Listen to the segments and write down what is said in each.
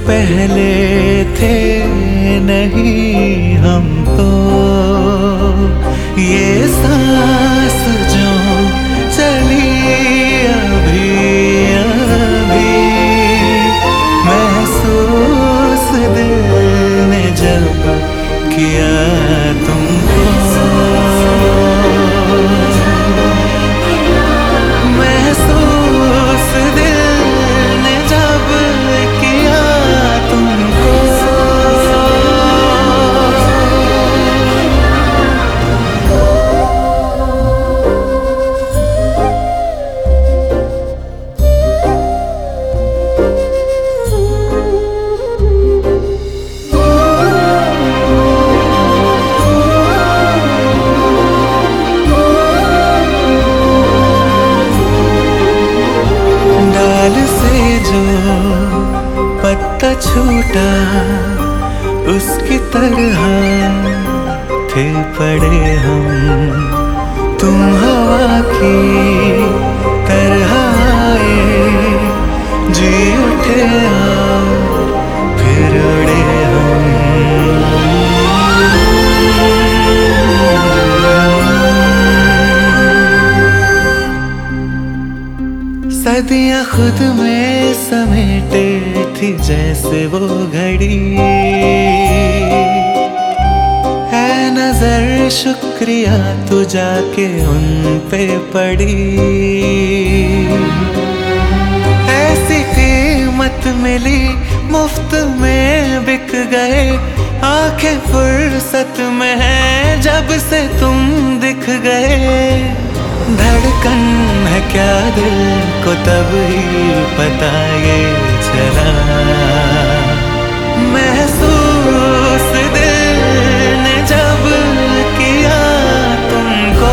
पहले थे नहीं हम तो, ये सांस जो चली अभी अभी, महसूस दिल ने जब किया तुमको, महसूस दिल ने जब किया तुमको। पत्ता छूटा उसकी तरह थे पड़े हम, तुम हवा की तरह आए, जी उठे फिर उड़े हम। सदियां खुद में समेटे थी जैसे वो घड़ी, है नजर शुक्रिया तू जाके उन पे पड़ी, ऐसी कीमत मिली मुफ्त में बिक गए, आंखें फुर्सत में है जब से तुम दिख गए, धड़कन है क्या दिल को तब ही पता ये चला, महसूस दिल ने जब किया तुमको।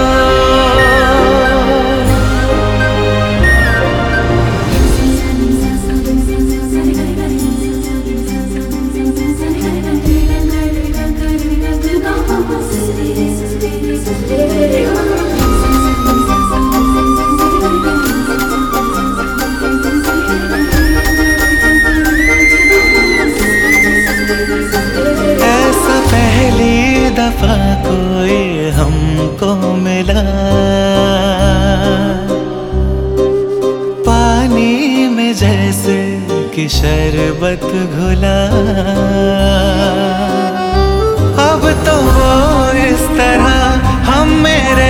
दफा कोई हमको मिला, पानी में जैसे कि शरबत घुला, अब तो वो इस तरह हम मेरे